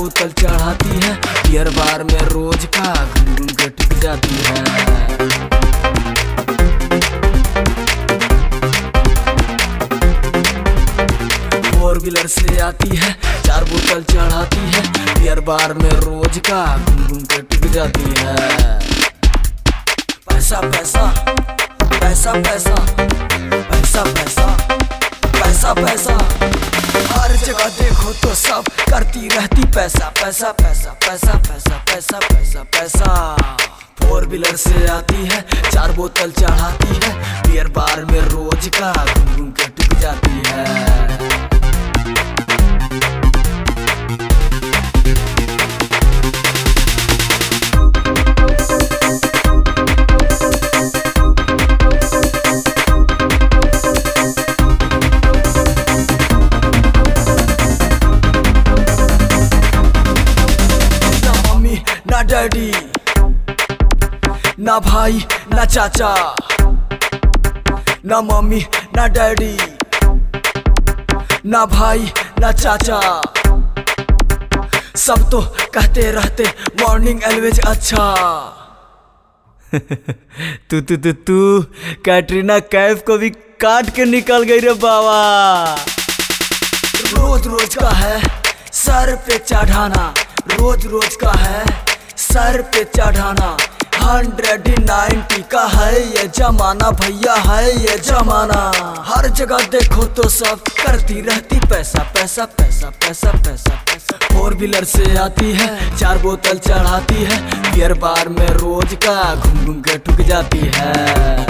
बोतल चढ़ाती है, बियर बार में रोज का घूम घूम के टिक जाती है। फोर व्हीलर से आती है, 4 बोतल चढ़ाती है, बियर बार में रोज का घूम घूम के टिक जाती है। पैसा पैसा पैसा पैसा पैसा पैसा पैसा पैसा, हर जगह देखो तो सब करती रहती पैसा पैसा पैसा पैसा पैसा पैसा पैसा पैसा। फोर व्हीलर से आती है, 4 बोतल चढ़ाती है, बियर बार में रोज का घूम घूम के टिक जाती है। ना डैडी ना भाई ना चाचा, ना मम्मी ना डैडी ना भाई ना चाचा, सब तो कहते रहते मॉर्निंग एलवेज अच्छा। तू कैटरीना कैफ को भी काट के निकल गई रे बाबा। रोज रोज का है सर पे चढ़ाना, रोज रोज का है सर पे चढ़ाना, 190 का है ये जमाना भैया, है ये जमाना। हर जगह देखो तो सब करती रहती पैसा पैसा पैसा पैसा पैसा पैसा। फोर व्हीलर से आती है, 4 बोतल चढ़ाती है, बियर बार में रोज का घूम घूम के ठुक जाती है।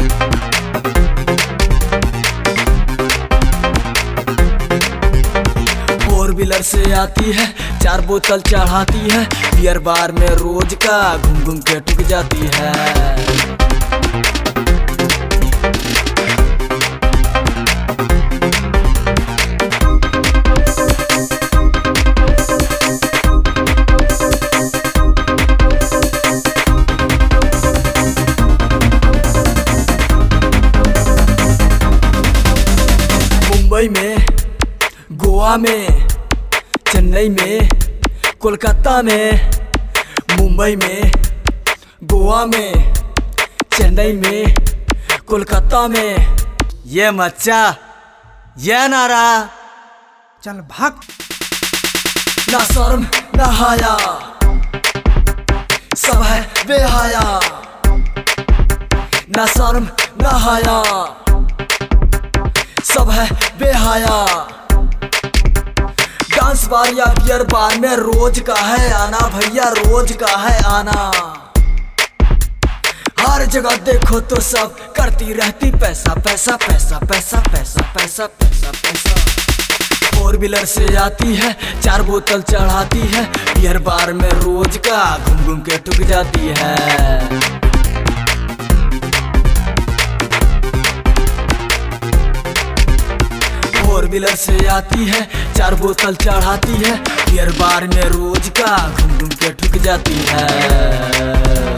फोर व्हीलर से आती है, 4 बोतल चढ़ाती है, बियर बार में रोज का घूम घूम के टिक जाती है। मुंबई में, गोवा में, चेन्नई में, कोलकाता में, मुंबई में, गोवा में, चेन्नई में, कोलकाता में, ये मच्चा ये नारा चल भाग। ना शर्म ना हाया, सब है बेहाया। ना शर्म ना हाया, सब है बेहाया। डांस बार या बियर बार में रोज का है आना भैया, रोज का है आना। हर जगह देखो तो सब करती रहती पैसा पैसा पैसा पैसा पैसा पैसा पैसा पैसा। फोर व्हीलर से आती है, 4 बोतल चढ़ाती है, बियर बार में रोज का घूम घूम के ठुक जाती है। फोर व्हीलर से आती है, 4 बोतल चढ़ाती है, बियर बार में रोज का घूम घूम के ठुक जाती है।